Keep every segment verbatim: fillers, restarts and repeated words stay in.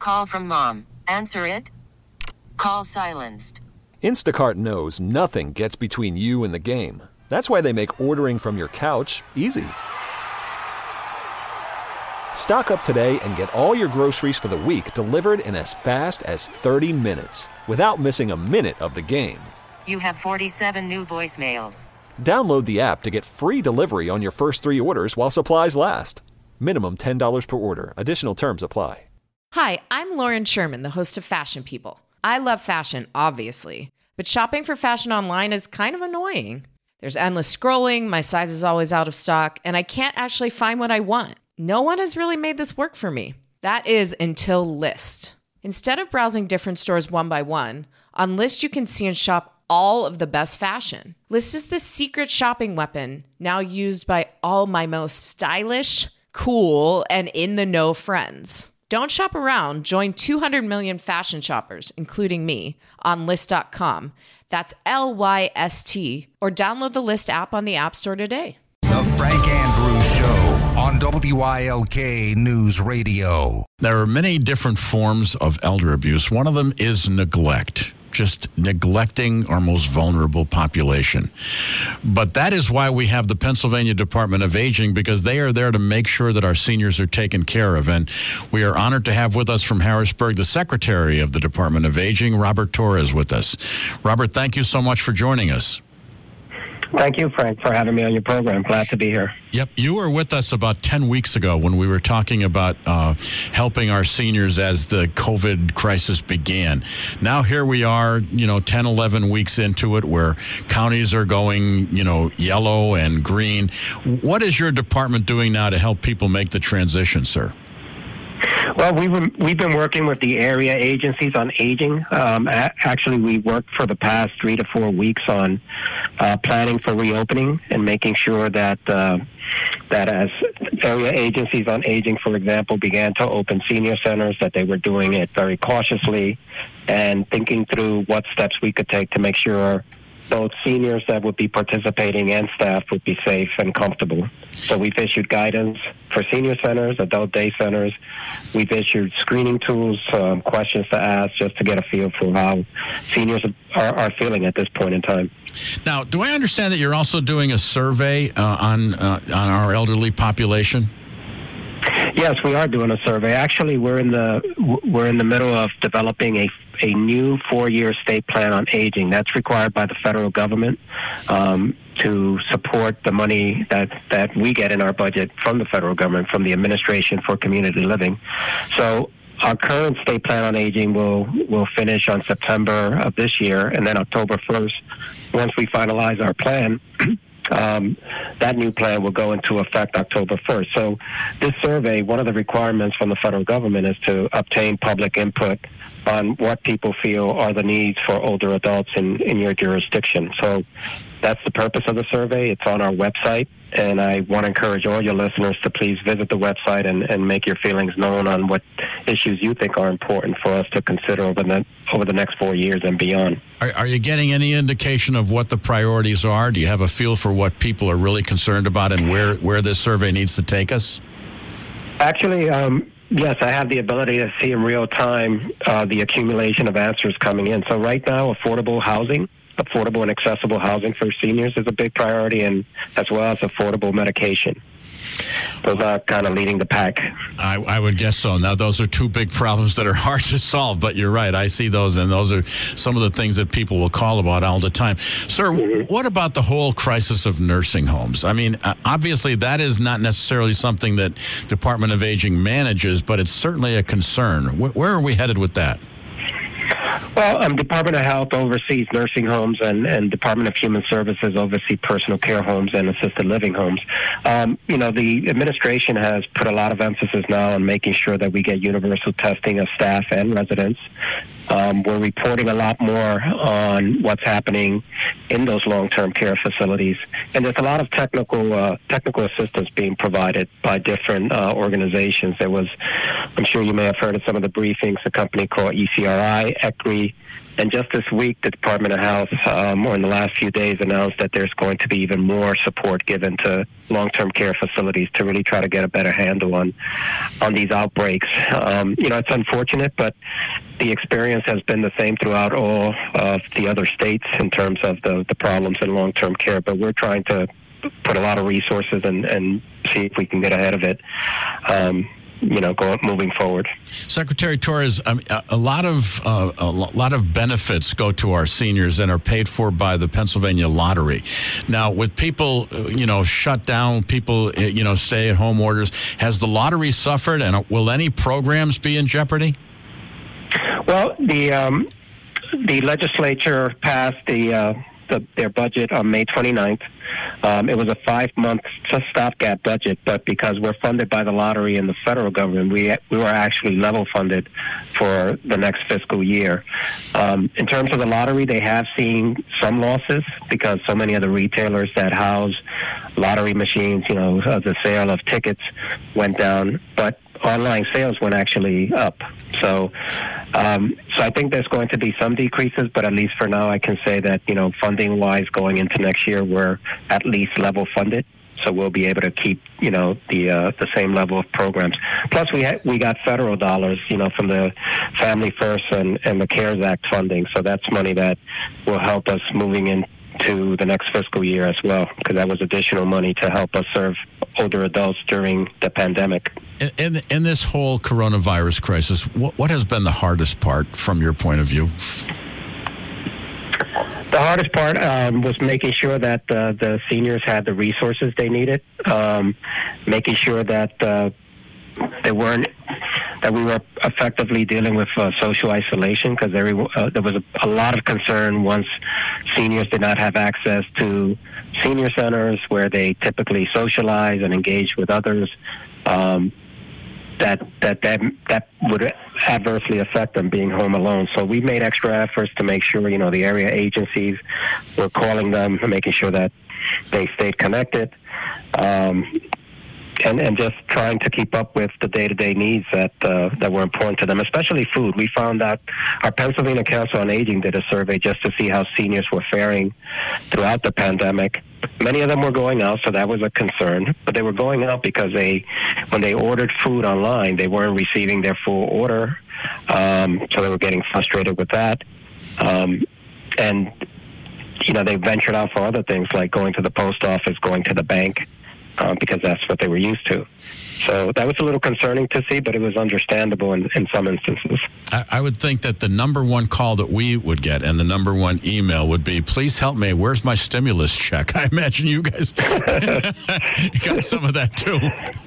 call from mom. Answer it. Call silenced. Instacart knows nothing gets between you and the game. That's why they make ordering from your couch easy. Stock up today and get all your groceries for the week delivered in as fast as thirty minutes without missing a minute of the game. You have forty-seven new voicemails. Download the app to get free delivery on your first three orders while supplies last. Minimum ten dollars per order. Additional terms apply. Hi, I'm Lauren Sherman, the host of Fashion People. I love fashion, obviously, but shopping for fashion online is kind of annoying. There's endless scrolling, my size is always out of stock, and I can't actually find what I want. No one has really made this work for me. That is until Lyst. Instead of browsing different stores one by one, on Lyst you can see and shop all of the best fashion. Lyst is the secret shopping weapon now used by all my most stylish, cool, and in-the-know friends. Don't shop around. Join two hundred million fashion shoppers, including me, on Lyst dot com. That's L Y S T. Or download the Lyst app on the App Store today. The Frank Andrews Show on W I L K News Radio. There are many different forms of elder abuse. One of them is neglect. Just neglecting our most vulnerable population. But that is why we have the Pennsylvania Department of Aging, because they are there to make sure that our seniors are taken care of. And we are honored to have with us from Harrisburg the Secretary of the Department of Aging, Robert Torres, with us. Robert, thank you so much for joining us. Thank you, Frank, for having me on your program. Glad to be here. Yep. You were with us about ten weeks ago when we were talking about uh, helping our seniors as the COVID crisis began. Now here we are, you know, ten, eleven weeks into it, where counties are going, you know, yellow and green. What is your department doing now to help people make the transition, sir? Well, we were, we've been working with the area agencies on aging. Um, a- actually, we worked for the past three to four weeks on uh, planning for reopening and making sure that uh, that as area agencies on aging, for example, began to open senior centers, that they were doing it very cautiously and thinking through what steps we could take to make sure both seniors that would be participating and staff would be safe and comfortable. So we've issued guidance for senior centers, adult day centers. We've issued screening tools, um, questions to ask, just to get a feel for how seniors are, are feeling at this point in time. Now, do I understand that you're also doing a survey uh, on uh, on our elderly population? Yes, we are doing a survey. Actually, we're in the we're in the middle of developing a a new four-year state plan on aging. That's required by the federal government um, to support the money that that we get in our budget from the federal government, from the Administration for Community Living. So our current state plan on aging will will finish on September of this year, and then October first, once we finalize our plan. Um, that new plan will go into effect October first. So this survey, one of the requirements from the federal government is to obtain public input on what people feel are the needs for older adults in, in your jurisdiction. So that's the purpose of the survey. It's on our website, and I want to encourage all your listeners to please visit the website and, and make your feelings known on what issues you think are important for us to consider over the, over the next four years and beyond. Are, are you getting any indication of what the priorities are? Do you have a feel for what people are really concerned about and where, where this survey needs to take us? Actually, um, yes, I have the ability to see in real time uh, the accumulation of answers coming in. So right now, affordable housing, affordable and accessible housing for seniors is a big priority, and as well as affordable medication. Those are kind of leading the pack. I, I would guess so. Now, those are two big problems that are hard to solve, but you're right. I see those, and those are some of the things that people will call about all the time. Sir, mm-hmm. What about the whole crisis of nursing homes? I mean, obviously, that is not necessarily something that Department of Aging manages, but it's certainly a concern. Where, where are we headed with that? Well, um, Department of Health oversees nursing homes, and, and Department of Human Services oversee personal care homes and assisted living homes. Um, you know, the administration has put a lot of emphasis now on making sure that we get universal testing of staff and residents. Um, we're reporting a lot more on what's happening in those long-term care facilities, and there's a lot of technical uh, technical assistance being provided by different uh, organizations. There was, I'm sure you may have heard of some of the briefings, a company called E C R I, ECRI, lottery. And just this week, the Department of Health, um, or in the last few days, announced that there's going to be even more support given to long-term care facilities to really try to get a better handle on on these outbreaks. Um, you know, it's unfortunate, but the experience has been the same throughout all of the other states in terms of the, the problems in long-term care. But we're trying to put a lot of resources and, and see if we can get ahead of it. Um, you know, go moving forward. Secretary Torres, um, a, a lot of uh, a lot of benefits go to our seniors and are paid for by the Pennsylvania Lottery. Now, with people, you know, shut down, people, you know, stay-at-home orders, has the lottery suffered, and will any programs be in jeopardy? Well, the um, the legislature passed the, uh, the their budget on May twenty-ninth. Um, it was a five-month stopgap budget, but because we're funded by the lottery and the federal government, we we were actually level funded for the next fiscal year. Um, in terms of the lottery, they have seen some losses because so many of the retailers that house lottery machines, you know, uh, the sale of tickets went down, but online sales went actually up. So, um, so I think there's going to be some decreases, but at least for now, I can say that, you know, funding-wise, going into next year, we're at least level funded. So we'll be able to keep, you know, the uh, the same level of programs. Plus, we ha- we got federal dollars, you know, from the Family First and, and the CARES Act funding. So that's money that will help us moving into the next fiscal year as well, because that was additional money to help us serve older adults during the pandemic. In, in, in this whole coronavirus crisis, what, what has been the hardest part from your point of view? The hardest part um, was making sure that uh, the seniors had the resources they needed, um, making sure that uh, they weren't, that we were effectively dealing with uh, social isolation, because there, uh, there was a, a lot of concern once seniors did not have access to senior centers where they typically socialize and engage with others. Um, that that that that would adversely affect them being home alone. So we made extra efforts to make sure, you know, the area agencies were calling them and making sure that they stayed connected, um, and and just trying to keep up with the day-to-day needs that uh, that were important to them, especially food. We found out our Pennsylvania Council on Aging did a survey just to see how seniors were faring throughout the pandemic. Many of them were going out, so that was a concern. But they were going out because they, when they ordered food online, they weren't receiving their full order. Um, so they were getting frustrated with that. Um, and, you know, they ventured out for other things like going to the post office, going to the bank, uh, because that's what they were used to. So that was a little concerning to see, but it was understandable in, in some instances. I, I would think that the number one call that we would get and the number one email would be, please help me, where's my stimulus check? I imagine you guys got some of that too.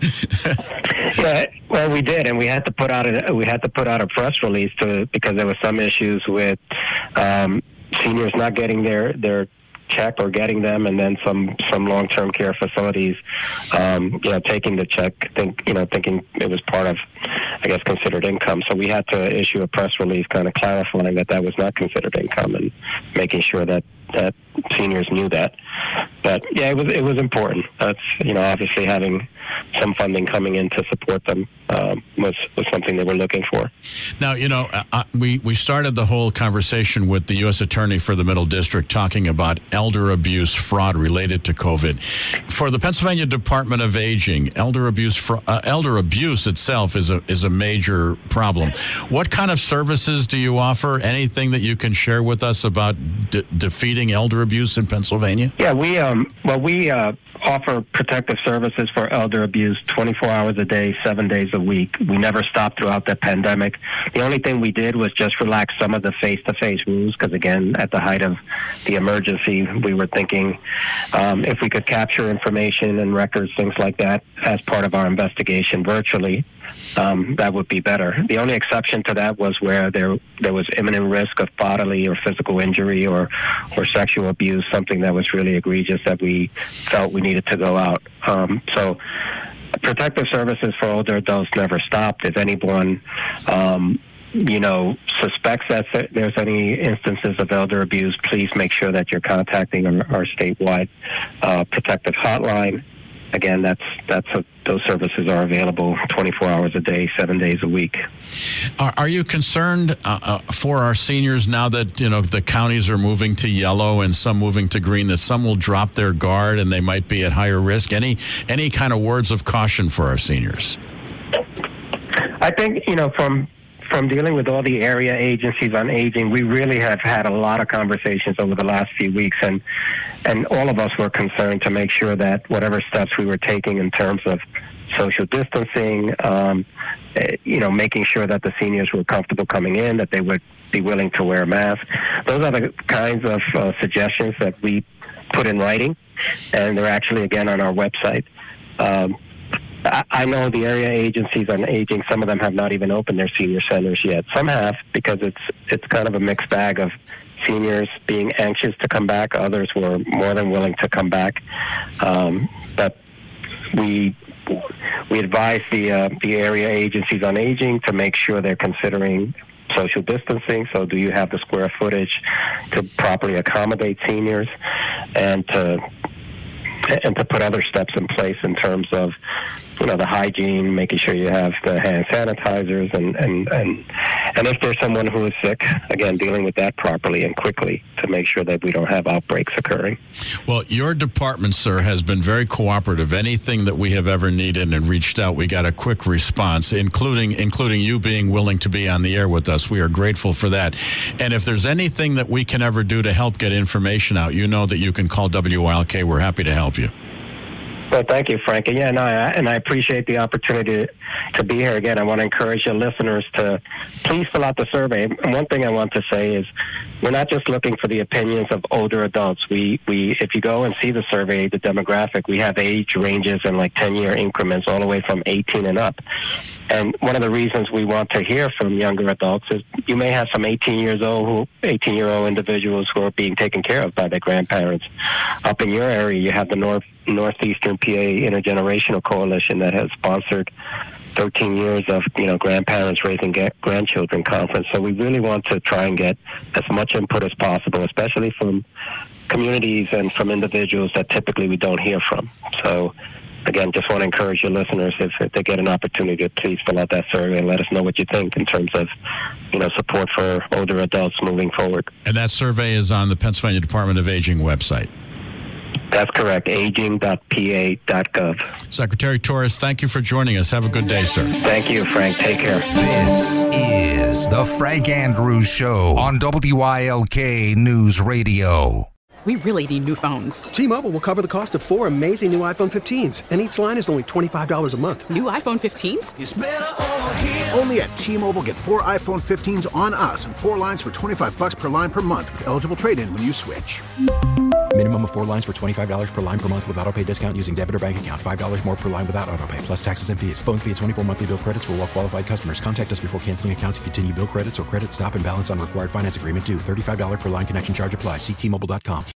Yeah, well, we did, and we had to put out a, we had to put out a press release to, because there were some issues with um, seniors not getting their, their check or getting them, and then some some long-term care facilities, um, you know, taking the check, think you know, thinking it was part of, I guess, considered income. So we had to issue a press release, kind of clarifying that that was not considered income, and making sure that that seniors knew that. But yeah, it was it was important. That's, you know, obviously having some funding coming in to support them um, was was something they were looking for. Now, you know, uh, we we started the whole conversation with the U S Attorney for the Middle District talking about elder abuse fraud related to COVID. For the Pennsylvania Department of Aging, elder abuse fr- uh, elder abuse itself is a is a major problem. What kind of services do you offer? Anything that you can share with us about de- defeating elder abuse in Pennsylvania? Yeah, we um well we uh, offer protective services for elder abuse twenty-four hours a day, seven days a week. We never stopped throughout the pandemic. The only thing we did was just relax some of the face-to-face rules, because again, at the height of the emergency, we were thinking um, if we could capture information and records, things like that, as part of our investigation virtually, Um, that would be better. The only exception to that was where there there was imminent risk of bodily or physical injury or, or sexual abuse, something that was really egregious that we felt we needed to go out. Um, so protective services for older adults never stopped. If anyone, um, you know, suspects that there's any instances of elder abuse, please make sure that you're contacting our, our statewide uh, protective hotline. again, that's that's a, those services are available twenty-four hours a day, seven days a week. Are, are you concerned uh, uh, for our seniors now that, you know, the counties are moving to yellow and some moving to green, that some will drop their guard and they might be at higher risk? Any any kind of words of caution for our seniors? I think, you know, from from dealing with all the area agencies on aging, we really have had a lot of conversations over the last few weeks, and and all of us were concerned to make sure that whatever steps we were taking in terms of social distancing, um, you know, making sure that the seniors were comfortable coming in, that they would be willing to wear a mask. Those are the kinds of uh, suggestions that we put in writing, and they're actually, again, on our website. Um, I know the area agencies on aging, some of them have not even opened their senior centers yet. Some have, because it's it's kind of a mixed bag of seniors being anxious to come back. Others were more than willing to come back. Um, but we we advise the uh, the area agencies on aging to make sure they're considering social distancing. So do you have the square footage to properly accommodate seniors, and to and to put other steps in place in terms of, you know, the hygiene, making sure you have the hand sanitizers, and, and, and, and if there's someone who is sick, again, dealing with that properly and quickly to make sure that we don't have outbreaks occurring. Well, your department, sir, has been very cooperative. Anything that we have ever needed and reached out, we got a quick response, including including you being willing to be on the air with us. We are grateful for that. And if there's anything that we can ever do to help get information out, you know that you can call W Y L K. We're happy to help you. Well, thank you, Frank. And yeah, no, I, and I appreciate the opportunity to, to be here. Again, I want to encourage your listeners to please fill out the survey. And one thing I want to say is we're not just looking for the opinions of older adults. We, we, if you go and see the survey, the demographic, we have age ranges in like ten-year increments all the way from eighteen and up. And one of the reasons we want to hear from younger adults is you may have some eighteen years old, who, eighteen-year-old individuals who are being taken care of by their grandparents. Up in your area, you have the North Northeastern P A Intergenerational Coalition that has sponsored thirteen years of, you know, grandparents raising ga- grandchildren conference. So we really want to try and get as much input as possible, especially from communities and from individuals that typically we don't hear from. So again, just want to encourage your listeners, if, if they get an opportunity, to please fill out that survey and let us know what you think in terms of, you know, support for older adults moving forward. And that survey is on the Pennsylvania Department of Aging website. That's correct, aging dot p a dot gov. Secretary Torres, thank you for joining us. Have a good day, sir. Thank you, Frank. Take care. This is the Frank Andrews Show on W I L K News Radio. We really need new phones. T-Mobile will cover the cost of four amazing new iPhone fifteens, and each line is only twenty-five dollars a month. New iPhone fifteens? It's better over here. Only at T-Mobile, get four iPhone fifteens on us and four lines for twenty-five dollars per line per month with eligible trade-in when you switch. Minimum of four lines for twenty-five dollars per line per month with autopay discount using debit or bank account. five dollars more per line without autopay, plus taxes and fees. Phone fee at twenty-four monthly bill credits for well-qualified customers. Contact us before canceling account to continue bill credits or credit stop and balance on required finance agreement due. thirty-five dollars per line connection charge applies. See T Mobile dot com.